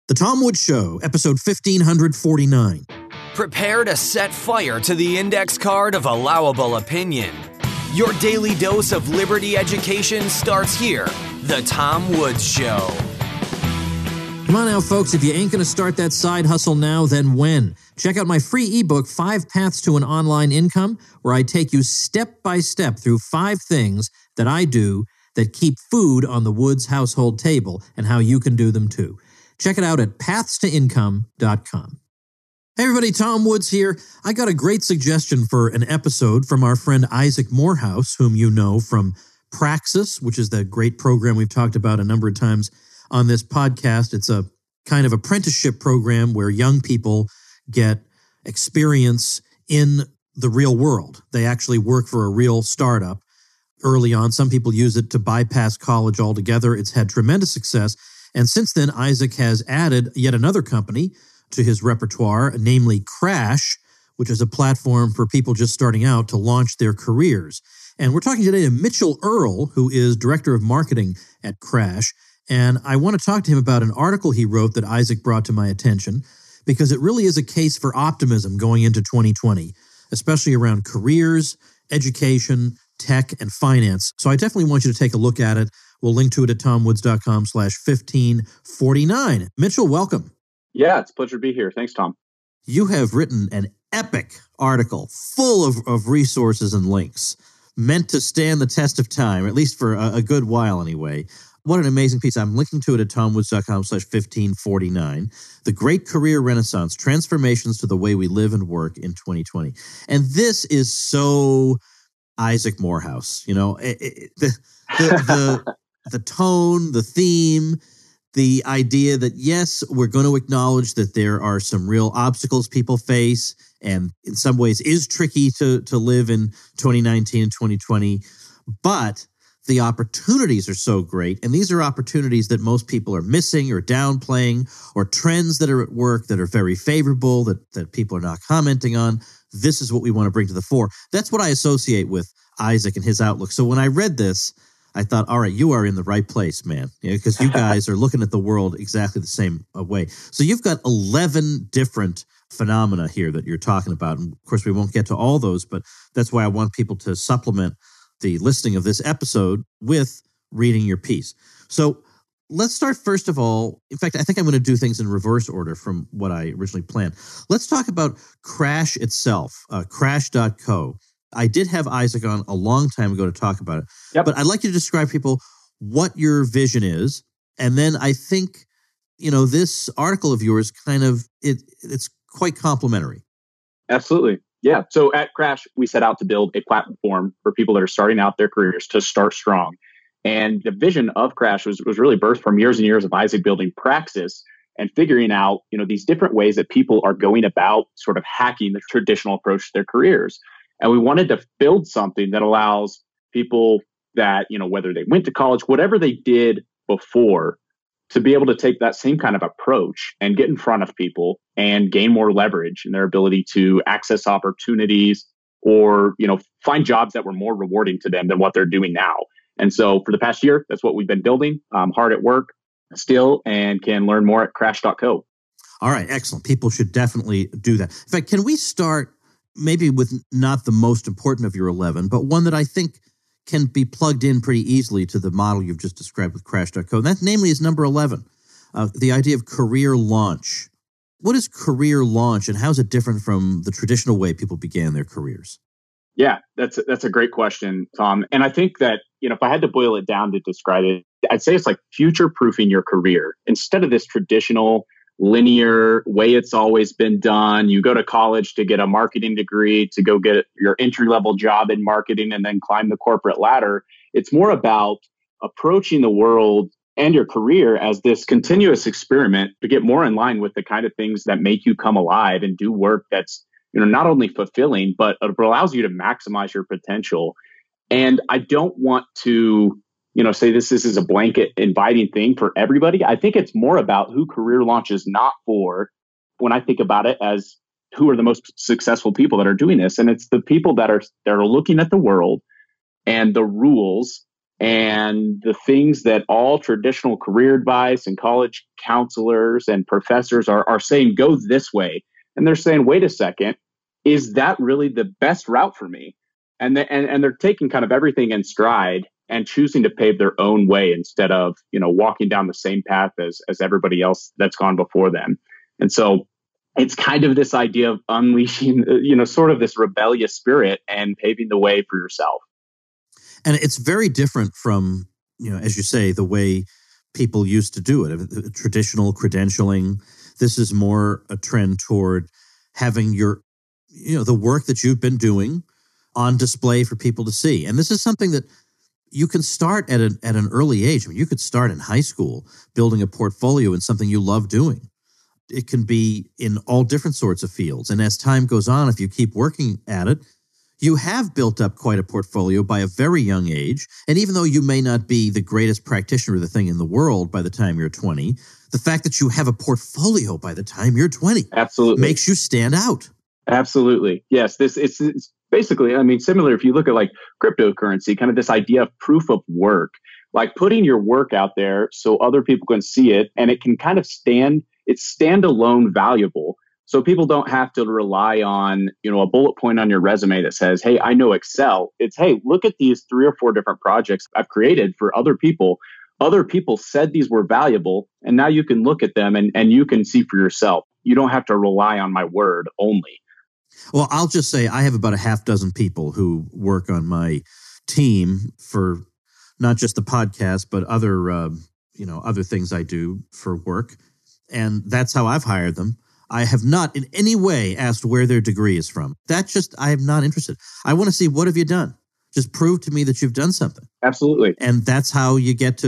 The Tom Woods Show, episode 1549. Prepare to set fire to the index card of allowable opinion. Your daily dose of liberty education starts here. The Tom Woods Show. Come on now, folks. If you ain't going to start that side hustle now, then when? Check out my free ebook, 5 Paths to an Online Income, where I take you step by step through 5 things that I do that keep food on the Woods household table and how you can do them too. Check it out at pathstoincome.com. Hey everybody, Tom Woods here. I got a great suggestion for an episode from our friend Isaac Morehouse, whom you know from Praxis, which is the great program we've talked about a number of times on this podcast. It's a kind of apprenticeship program where young people get experience in the real world. They actually work for a real startup early on. Some people use it to bypass college altogether. It's had tremendous success. And since then, Isaac has added yet another company to his repertoire, namely Crash, which is a platform for people just starting out to launch their careers. And we're talking today to Mitchell Earl, who is Director of Marketing at Crash. And I want to talk to him about an article he wrote that Isaac brought to my attention, because it really is a case for optimism going into 2020, especially around careers, education, tech, and finance. So I definitely want you to take a look at it. We'll link to it at tomwoods.com/1549. Mitchell, welcome. Yeah, it's a pleasure to be here. Thanks, Tom. You have written an epic article full of resources and links meant to stand the test of time, at least for a good while anyway. What an amazing piece. I'm linking to it at tomwoods.com/1549. The Great Career Renaissance, Transformations to the Way We Live and Work in 2020. And this is so Isaac Morehouse, you know, the tone, the theme, the idea that, yes, we're going to acknowledge that there are some real obstacles people face, and in some ways is tricky to live in 2019 and 2020, but the opportunities are so great, and these are opportunities that most people are missing or downplaying, or trends that are at work that are very favorable that people are not commenting on. This is what we want to bring to the fore. That's what I associate with Isaac and his outlook. So when I read this, I thought, all right, you are in the right place, man, because you guys are looking at the world exactly the same way. So you've got 11 different phenomena here that you're talking about. And of course, we won't get to all those, but that's why I want people to supplement the listing of this episode with reading your piece. So let's start first of all. In fact, I think I'm going to do things in reverse order from what I originally planned. Let's talk about Crash itself, crash.co. I did have Isaac on a long time ago to talk about it, but I'd like you to describe people what your vision is. And then I think, you know, this article of yours kind of, it's quite complimentary. Absolutely. Yeah. So at Crash, we set out to build a platform for people that are starting out their careers to start strong. And the vision of Crash was really birthed from years and years of Isaac building Praxis and figuring out, you know, these different ways that people are going about sort of hacking the traditional approach to their careers. And we wanted to build something that allows people that, you know, whether they went to college, whatever they did before, to be able to take that same kind of approach and get in front of people and gain more leverage in their ability to access opportunities or, you know, find jobs that were more rewarding to them than what they're doing now. And so for the past year, that's what we've been building, hard at work still, and can learn more at crash.co. All right. Excellent. People should definitely do that. In fact, can we start maybe with not the most important of your 11, but one that I think can be plugged in pretty easily to the model you've just described with Crash.co. And that namely is number 11, the idea of career launch. What is career launch, and how is it different from the traditional way people began their careers? Yeah, that's a great question, Tom. And I think that, you know, if I had to boil it down to describe it, I'd say it's like future-proofing your career. Instead of this traditional linear way it's always been done. You go to college to get a marketing degree, to go get your entry-level job in marketing and then climb the corporate ladder. It's more about approaching the world and your career as this continuous experiment to get more in line with the kind of things that make you come alive and do work that's, you know, not only fulfilling, but it allows you to maximize your potential. And I don't want to, you know, say this is a blanket inviting thing for everybody. I think it's more about who career launch is not for when I think about it as who are the most successful people that are doing this. And it's the people that are looking at the world and the rules And the things that all traditional career advice and college counselors and professors are saying, go this way. And they're saying, wait a second, is that really the best route for me? And they're taking kind of everything in stride and choosing to pave their own way instead of, walking down the same path as everybody else that's gone before them. And so it's kind of this idea of unleashing, sort of this rebellious spirit and paving the way for yourself. And it's very different from, as you say, the way people used to do it. Traditional credentialing. This is more a trend toward having your, the work that you've been doing on display for people to see. And this is something that you can start at an early age. I mean, you could start in high school building a portfolio in something you love doing. It can be in all different sorts of fields. And as time goes on, if you keep working at it, you have built up quite a portfolio by a very young age. And even though you may not be the greatest practitioner of the thing in the world by the time you're 20, the fact that you have a portfolio by the time you're 20 absolutely makes you stand out. Absolutely. Yes. It's basically, similar if you look at like cryptocurrency, kind of this idea of proof of work, like putting your work out there so other people can see it and it can kind of it's standalone valuable. So people don't have to rely on, a bullet point on your resume that says, hey, I know Excel. It's, hey, look at these 3 or 4 different projects I've created for other people. Other people said these were valuable, and now you can look at them and you can see for yourself. You don't have to rely on my word only. Well, I'll just say I have about a half dozen people who work on my team for not just the podcast, but other things I do for work. And that's how I've hired them. I have not in any way asked where their degree is from. I am not interested. I want to see, what have you done? Just prove to me that you've done something. Absolutely. And that's how you get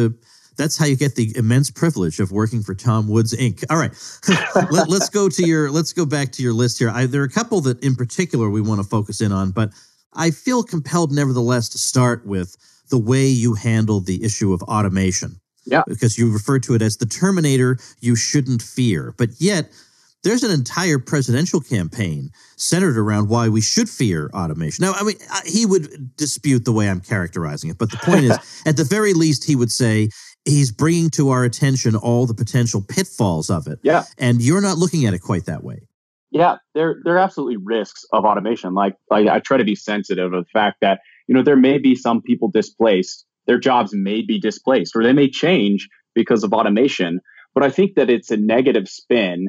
the immense privilege of working for Tom Woods Inc. All right. let's go back to your list here. There are a couple that in particular we want to focus in on, but I feel compelled nevertheless to start with the way you handle the issue of automation. Yeah. Because you refer to it as the Terminator you shouldn't fear. But yet there's an entire presidential campaign centered around why we should fear automation. Now, he would dispute the way I'm characterizing it, but the point is, at the very least, he would say he's bringing to our attention all the potential pitfalls of it. Yeah. And you're not looking at it quite that way. Yeah, there are absolutely risks of automation. Like I try to be sensitive of the fact that, there may be some people displaced. Their jobs may be displaced or they may change because of automation. But I think that it's a negative spin.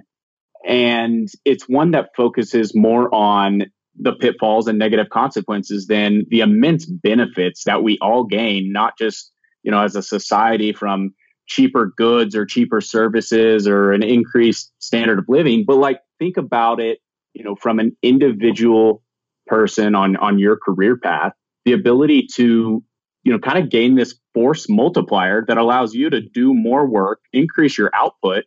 And it's one that focuses more on the pitfalls and negative consequences than the immense benefits that we all gain, not just, as a society from cheaper goods or cheaper services or an increased standard of living. But like, think about it, from an individual person on your career path, the ability to, kind of gain this force multiplier that allows you to do more work, increase your output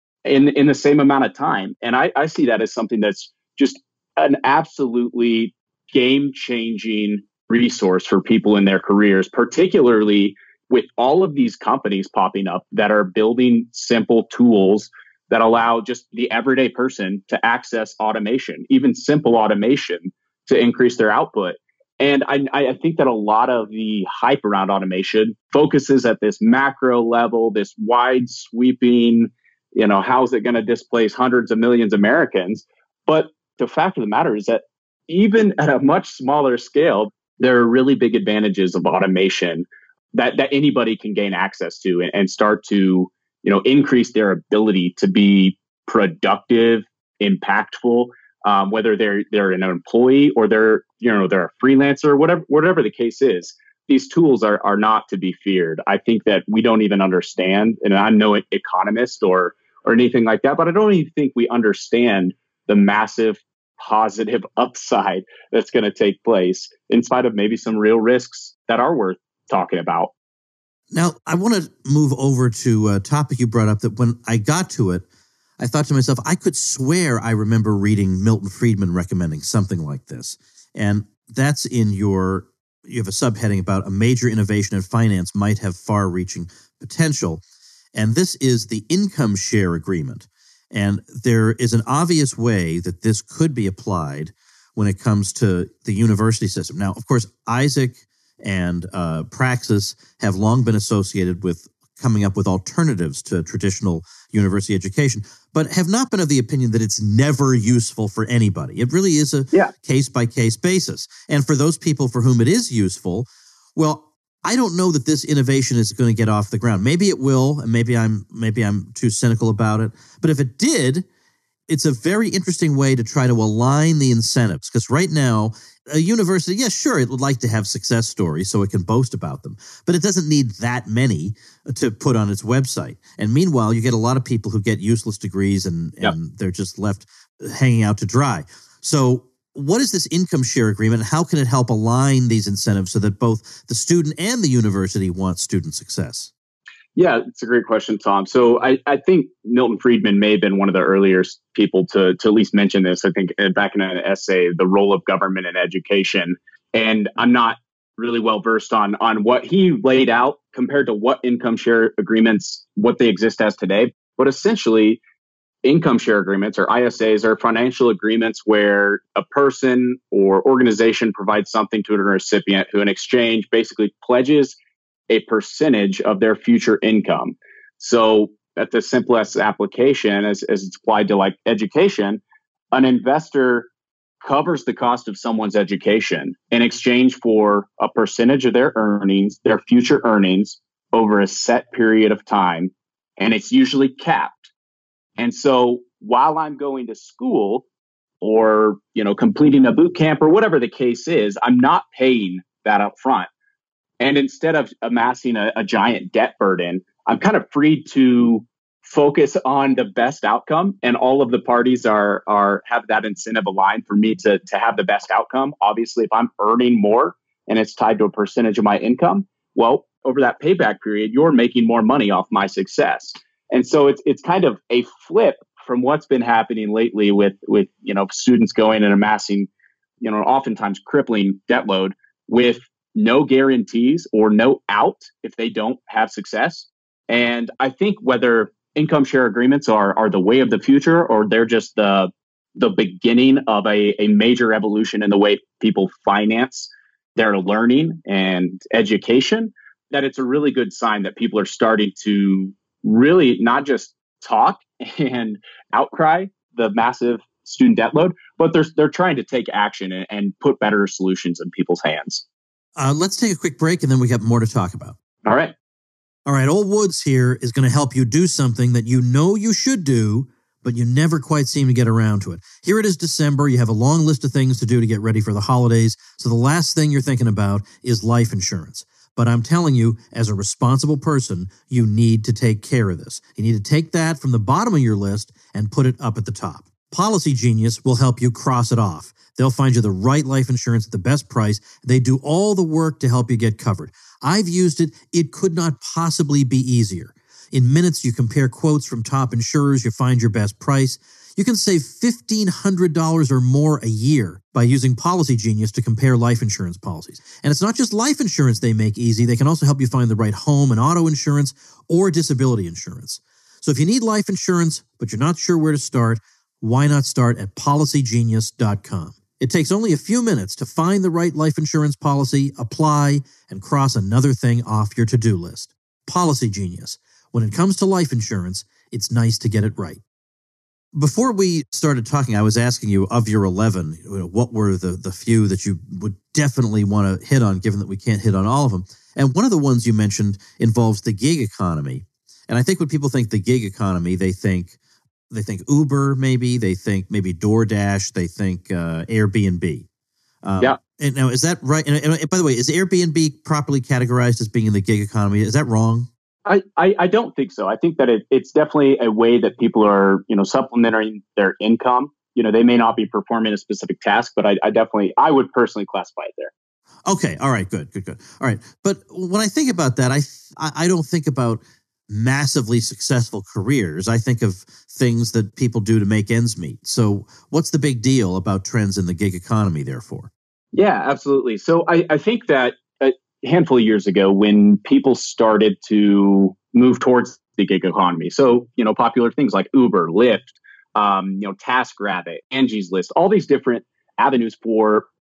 in the same amount of time. And I see that as something that's just an absolutely game-changing resource for people in their careers, particularly with all of these companies popping up that are building simple tools that allow just the everyday person to access automation, even simple automation, to increase their output. And I think that a lot of the hype around automation focuses at this macro level, this wide sweeping, how's it going to displace hundreds of millions of Americans? But the fact of the matter is that even at a much smaller scale, there are really big advantages of automation that anybody can gain access to and start to, increase their ability to be productive, impactful, whether they're an employee or they're a freelancer, whatever the case is. These tools are not to be feared. I think that we don't even understand, and I'm no economist or anything like that, but I don't even think we understand the massive positive upside that's going to take place in spite of maybe some real risks that are worth talking about. Now, I want to move over to a topic you brought up that when I got to it, I thought to myself, I could swear I remember reading Milton Friedman recommending something like this. And that's you have a subheading about a major innovation in finance might have far-reaching potential. And this is the income share agreement. And there is an obvious way that this could be applied when it comes to the university system. Now, of course, Isaac and Praxis have long been associated with coming up with alternatives to traditional university education, but have not been of the opinion that it's never useful for anybody. It really is a case-by-case basis. And for those people for whom it is useful, well, I don't know that this innovation is going to get off the ground. Maybe it will, and maybe I'm too cynical about it. But if it did, it's a very interesting way to try to align the incentives. Because right now, a university, yes, sure, it would like to have success stories so it can boast about them, but it doesn't need that many to put on its website. And meanwhile, you get a lot of people who get useless degrees and they're just left hanging out to dry. So what is this income share agreement, and how can it help align these incentives so that both the student and the university want student success? Yeah, it's a great question, Tom. So I think Milton Friedman may have been one of the earlier people to at least mention this. I think back in an essay, the role of government in education. And I'm not really well versed on what he laid out compared to what income share agreements, what they exist as today. But essentially, income share agreements or ISAs are financial agreements where a person or organization provides something to a recipient who in exchange basically pledges a percentage of their future income. So at the simplest application, as it's applied to like education, an investor covers the cost of someone's education in exchange for a percentage of their earnings, their future earnings, over a set period of time. And it's usually capped. And so while I'm going to school or, completing a boot camp or whatever the case is, I'm not paying that up front. And instead of amassing a giant debt burden, I'm kind of free to focus on the best outcome. And all of the parties have that incentive aligned for me to have the best outcome. Obviously, if I'm earning more and it's tied to a percentage of my income, well, over that payback period, you're making more money off my success. And so it's kind of a flip from what's been happening lately with students going and amassing, oftentimes crippling debt load with no guarantees or no out if they don't have success. And I think whether income share agreements are the way of the future or they're just the beginning of a major evolution in the way people finance their learning and education, that it's a really good sign that people are starting to really not just talk and outcry the massive student debt load, but they're trying to take action and put better solutions in people's hands. Let's take a quick break, and then we got more to talk about. All right. Old Woods here is going to help you do something that you know you should do, but you never quite seem to get around to it. Here it is December. You have a long list of things to do to get ready for the holidays. So the last thing you're thinking about is life insurance. But I'm telling you, as a responsible person, you need to take care of this. You need to take that from the bottom of your list and put it up at the top. Policy Genius will help you cross it off. They'll find you the right life insurance at the best price. They do all the work to help you get covered. I've used it. It could not possibly be easier. In minutes, you compare quotes from top insurers. You find your best price. You can save $1,500 or more a year by using Policy Genius to compare life insurance policies. And it's not just life insurance they make easy. They can also help you find the right home and auto insurance or disability insurance. So if you need life insurance, but you're not sure where to start, why not start at PolicyGenius.com? It takes only a few minutes to find the right life insurance policy, apply, and cross another thing off your to-do list. Policy Genius. When it comes to life insurance, it's nice to get it right. Before we started talking, I was asking you, of your 11, what were the few that you would definitely want to hit on, given that we can't hit on all of them? And one of the ones you mentioned involves the gig economy. And I think when people think the gig economy, they think Uber, maybe. They think maybe DoorDash. They think Airbnb. Yeah. And now, is that right? And by the way, is Airbnb properly categorized as being in the gig economy? Is that wrong? I don't think so. I think that it's definitely a way that people are, supplementing their income. They may not be performing a specific task, but I would personally classify it there. Okay. All right. Good. All right. But when I think about that, I don't think about massively successful careers. I think of things that people do to make ends meet. So what's the big deal about trends in the gig economy, therefore? Yeah, absolutely. So I think that a handful of years ago, when people started to move towards the gig economy, so, popular things like Uber, Lyft, TaskRabbit, Angie's List, all these different avenues for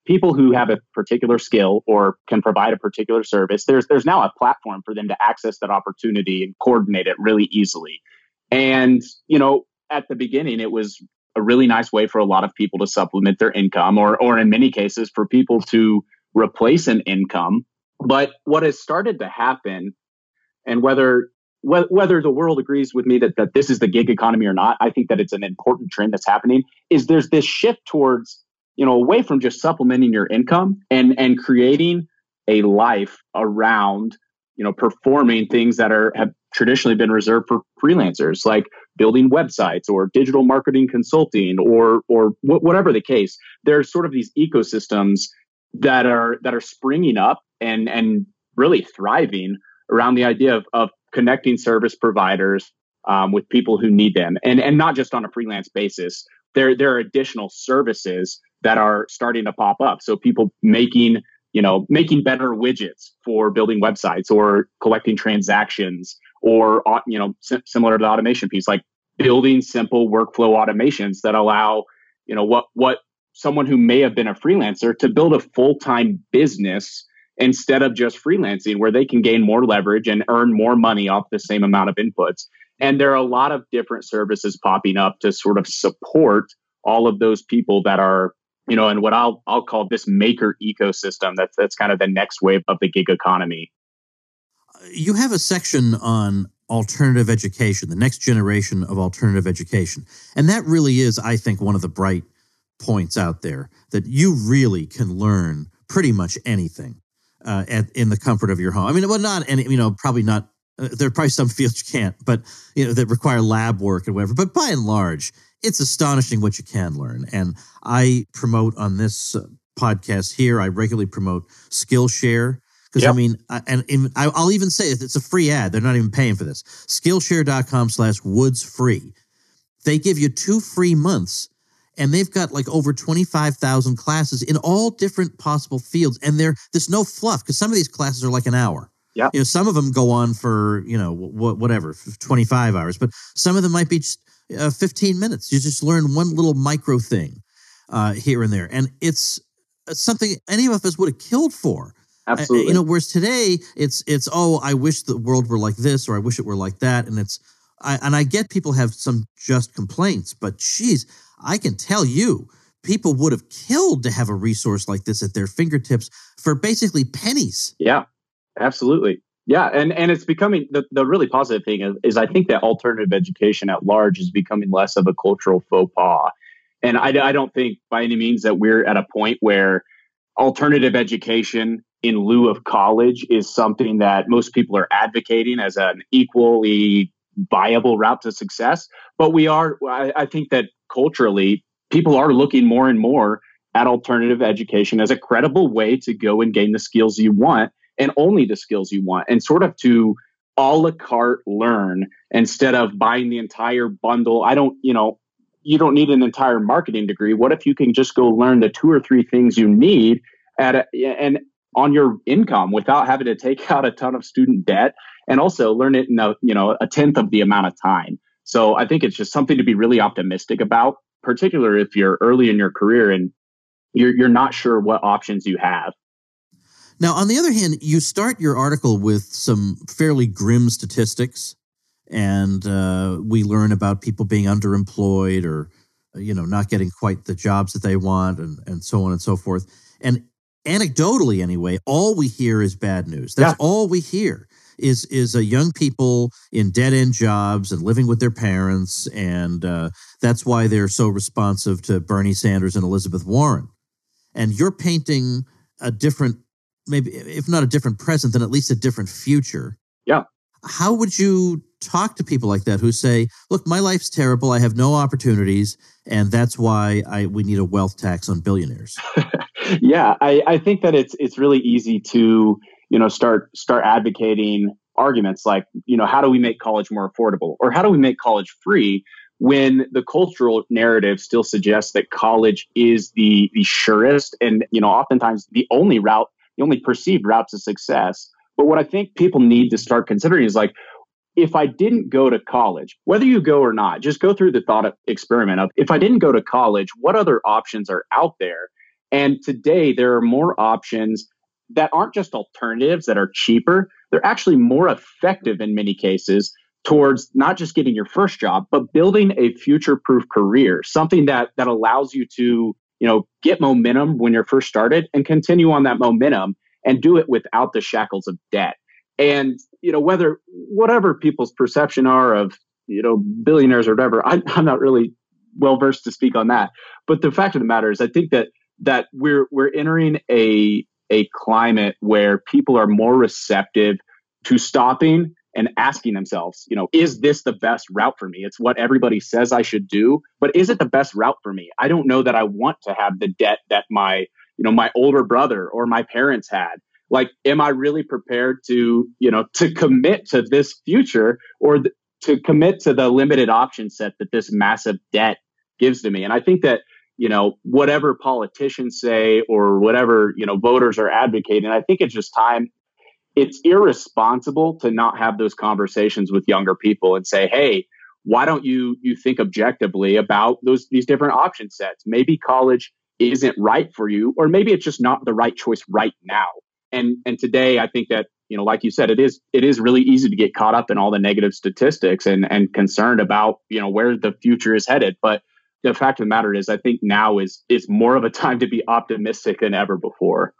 people who have a particular skill or can provide a particular service, there's now a platform for them to access that opportunity and coordinate it really easily. And, at the beginning, it was a really nice way for a lot of people to supplement their income, or in many cases for people to replace an income. But what has started to happen, and whether the world agrees with me that this is the gig economy or not, I think that it's an important trend that's happening, is there's this shift towards, away from just supplementing your income and creating a life around, performing things that have traditionally been reserved for freelancers, like building websites or digital marketing consulting or whatever the case. There's sort of these ecosystems that are springing up and really thriving around the idea of connecting service providers with people who need them, and not just on a freelance basis. There are additional services that are starting to pop up. So people making better widgets for building websites or collecting transactions, or similar to the automation piece, like building simple workflow automations that allow what someone who may have been a freelancer to build a full-time business instead of just freelancing, where they can gain more leverage and earn more money off the same amount of inputs. And there are a lot of different services popping up to sort of support all of those people that are, in what I'll call this maker ecosystem. That's kind of the next wave of the gig economy. You have a section on alternative education, the next generation of alternative education. And that really is, I think, one of the bright points out there, that you really can learn pretty much anything in the comfort of your home. I mean, well, not any, probably not. There are probably some fields you can't, but that require lab work and whatever. But by and large, it's astonishing what you can learn. And I promote on this podcast here, I regularly promote Skillshare. Because I'll even say it's a free ad. They're not even paying for this. Skillshare.com/woodsfree. They give you 2 free months, and they've got like over 25,000 classes in all different possible fields. And there's no fluff, because some of these classes are like an hour. Yeah. Some of them go on for, whatever, 25 hours, but some of them might be just 15 minutes. You just learn one little micro thing here and there. And it's something any of us would have killed for. Absolutely. Whereas today it's I wish the world were like this, or I wish it were like that. And I get people have some just complaints, but geez, I can tell you, people would have killed to have a resource like this at their fingertips for basically pennies. Yeah, absolutely. Yeah. And it's becoming the really positive thing is I think that alternative education at large is becoming less of a cultural faux pas. And I don't think by any means that we're at a point where alternative education in lieu of college is something that most people are advocating as an equally viable route to success. But I think that culturally, people are looking more and more at alternative education as a credible way to go and gain the skills you want, and only the skills you want, and sort of to a la carte learn instead of buying the entire bundle. You don't need an entire marketing degree. What if you can just go learn the 2 or 3 things you need and on your income without having to take out a ton of student debt, and also learn it in a 1/10 of the amount of time. So I think it's just something to be really optimistic about, particularly if you're early in your career and you're not sure what options you have. Now, on the other hand, you start your article with some fairly grim statistics, and we learn about people being underemployed or, not getting quite the jobs that they want, and so on and so forth. And anecdotally, anyway, all we hear is bad news. That's all we hear is young people in dead-end jobs and living with their parents, and that's why they're so responsive to Bernie Sanders and Elizabeth Warren. And you're painting a different, maybe if not a different present, then at least a different future. Yeah. How would you talk to people like that who say, look, my life's terrible, I have no opportunities, and that's why we need a wealth tax on billionaires? Yeah, I think that it's really easy to, start advocating arguments like, how do we make college more affordable, or how do we make college free, when the cultural narrative still suggests that college is the surest and, oftentimes the only perceived route to success. But what I think people need to start considering is like, if I didn't go to college, whether you go or not, just go through the thought experiment of, if I didn't go to college, what other options are out there? And today there are more options that aren't just alternatives that are cheaper. They're actually more effective in many cases towards not just getting your first job, but building a future-proof career, something that allows you to, get momentum when you're first started and continue on that momentum and do it without the shackles of debt. And, whatever people's perception are of, billionaires or whatever, I'm not really well versed to speak on that. But the fact of the matter is, I think that we're entering a climate where people are more receptive to stopping and asking themselves, is this the best route for me? It's what everybody says I should do, but is it the best route for me? I don't know that I want to have the debt that my older brother or my parents had. Like, am I really prepared to commit to this future or to commit to the limited option set that this massive debt gives to me? And I think that, whatever politicians say or whatever, voters are advocating, I think it's just time. It's irresponsible to not have those conversations with younger people and say, hey, why don't you think objectively about these different option sets? Maybe college isn't right for you, or maybe it's just not the right choice right now. And today, I think that, like you said, it is really easy to get caught up in all the negative statistics and concerned about, where the future is headed. But the fact of the matter is, I think now is more of a time to be optimistic than ever before.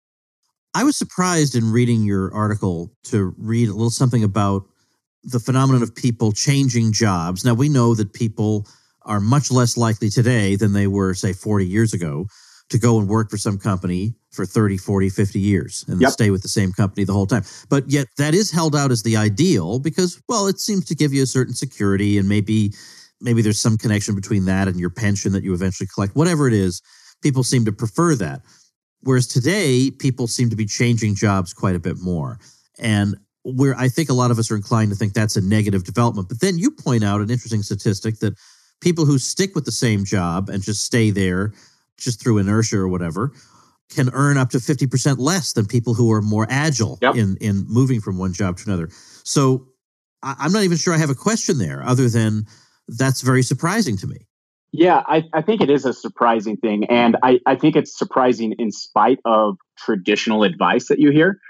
I was surprised in reading your article to read a little something about the phenomenon of people changing jobs. Now, we know that people are much less likely today than they were, say, 40 years ago to go and work for some company for 30, 40, 50 years and stay with the same company the whole time. But yet that is held out as the ideal because, well, it seems to give you a certain security, and maybe there's some connection between that and your pension that you eventually collect. Whatever it is, people seem to prefer that. Whereas today, people seem to be changing jobs quite a bit more. And I think a lot of us are inclined to think that's a negative development. But then you point out an interesting statistic that people who stick with the same job and just stay there just through inertia or whatever can earn up to 50% less than people who are more agile in moving from one job to another. So I'm not even sure I have a question there other than that's very surprising to me. Yeah, I think it is a surprising thing. And I think it's surprising in spite of traditional advice that you hear.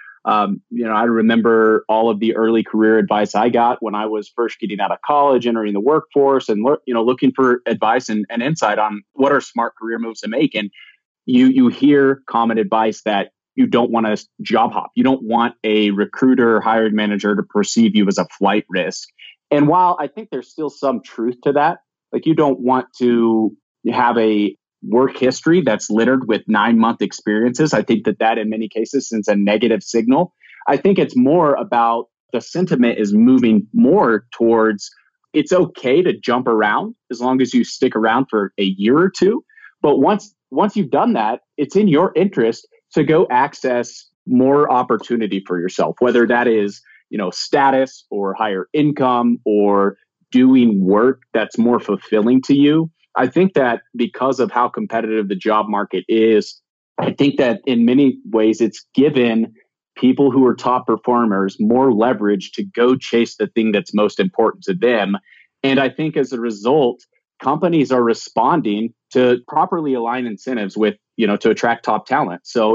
I remember all of the early career advice I got when I was first getting out of college, entering the workforce, and looking for advice and insight on what are smart career moves to make. And you hear common advice that you don't want to job hop. You don't want a recruiter or hiring manager to perceive you as a flight risk. And while I think there's still some truth to that, like, you don't want to have a work history that's littered with 9-month experiences. I think that in many cases sends a negative signal. I think it's more about the sentiment is moving more towards it's okay to jump around as long as you stick around for a year or two. But once you've done that, it's in your interest to go access more opportunity for yourself, whether that is, status or higher income or doing work that's more fulfilling to you. I think that because of how competitive the job market is, I think that in many ways it's given people who are top performers more leverage to go chase the thing that's most important to them. And I think as a result, companies are responding to properly align incentives with, to attract top talent. So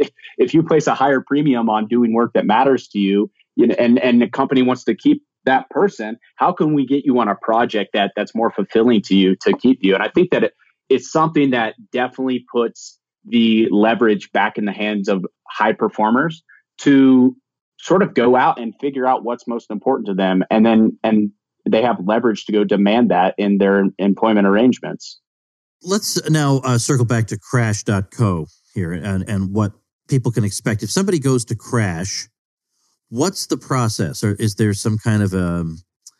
if you place a higher premium on doing work that matters to you, and the company wants to keep that person, how can we get you on a project that's more fulfilling to you to keep you? And I think that it's something that definitely puts the leverage back in the hands of high performers to sort of go out and figure out what's most important to them. And they have leverage to go demand that in their employment arrangements. Let's now circle back to Crash.co here and what people can expect. If somebody goes to Crash, what's the process? Or is there some kind of an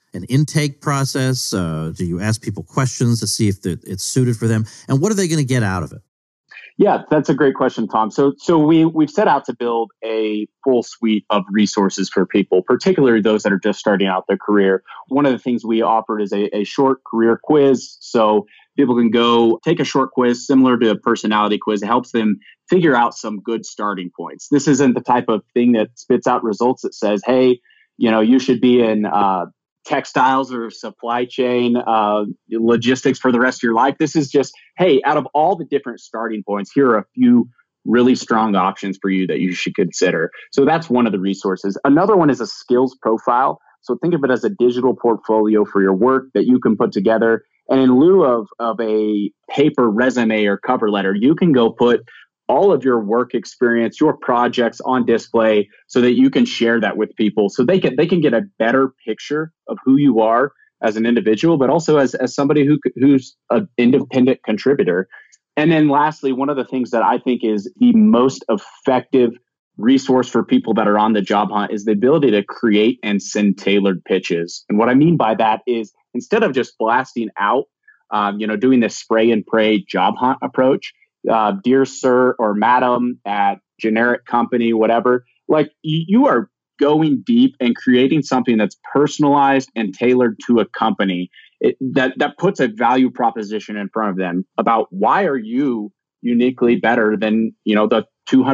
intake process? Do you ask people questions to see if it's suited for them? And what are they going to get out of it? Yeah, that's a great question, Tom. So we've set out to build a full suite of resources for people, particularly those that are just starting out their career. One of the things we offered is a short career quiz. So people can go take a short quiz similar to a personality quiz. It helps them figure out some good starting points. This isn't the type of thing that spits out results that says, hey, you should be in textiles or supply chain, logistics for the rest of your life. This is just, hey, out of all the different starting points, here are a few really strong options for you that you should consider. So that's one of the resources. Another one is a skills profile. So think of it as a digital portfolio for your work that you can put together. And in lieu of a paper resume or cover letter, you can go put all of your work experience, your projects on display so that you can share that with people so they can get a better picture of who you are as an individual, but also as somebody who's an independent contributor. And then lastly, one of the things that I think is the most effective resource for people that are on the job hunt is the ability to create and send tailored pitches. And what I mean by that is instead of just blasting out, doing this spray and pray job hunt approach, dear sir or madam at generic company, whatever, like you are going deep and creating something that's personalized and tailored to a company that puts a value proposition in front of them about why are you uniquely better than, the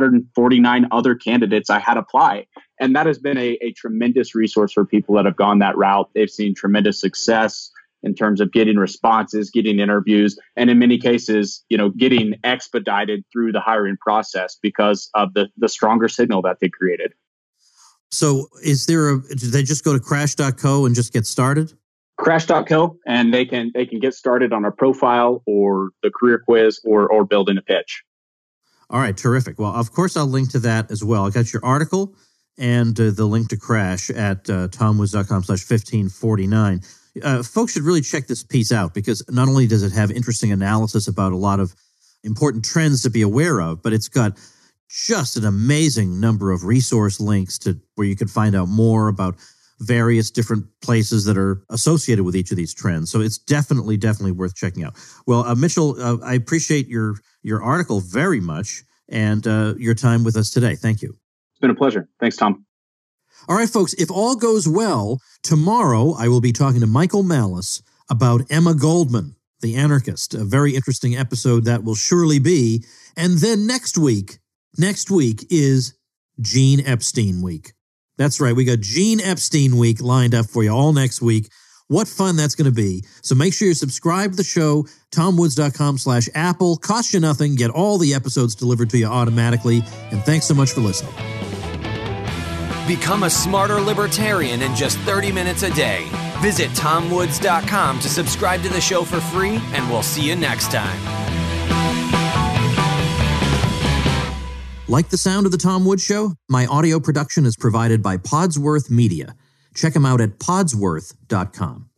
249 other candidates I had apply. And that has been a tremendous resource for people that have gone that route. They've seen tremendous success in terms of getting responses, getting interviews, and in many cases, getting expedited through the hiring process because of the stronger signal that they created. So do they just go to crash.co and just get started? Crash.co, and they can get started on a profile or the career quiz or building a pitch. All right, terrific. Well, of course, I'll link to that as well. I got your article and the link to Crash at tomwoods.com/1549. Folks should really check this piece out because not only does it have interesting analysis about a lot of important trends to be aware of, but it's got just an amazing number of resource links to where you can find out more about various different places that are associated with each of these trends. So it's definitely worth checking out. Well, Mitchell, I appreciate your article very much and your time with us today. Thank you. It's been a pleasure. Thanks, Tom. All right, folks, if all goes well, tomorrow I will be talking to Michael Malice about Emma Goldman, the anarchist. A very interesting episode that will surely be. And then next week is Gene Epstein week. That's right. We got Gene Epstein week lined up for you all next week. What fun that's going to be. So make sure you subscribe to the show, tomwoods.com/Apple. Costs you nothing. Get all the episodes delivered to you automatically. And thanks so much for listening. Become a smarter libertarian in just 30 minutes a day. Visit tomwoods.com to subscribe to the show for free, and we'll see you next time. Like the sound of The Tom Woods Show? My audio production is provided by Podsworth Media. Check them out at podsworth.com.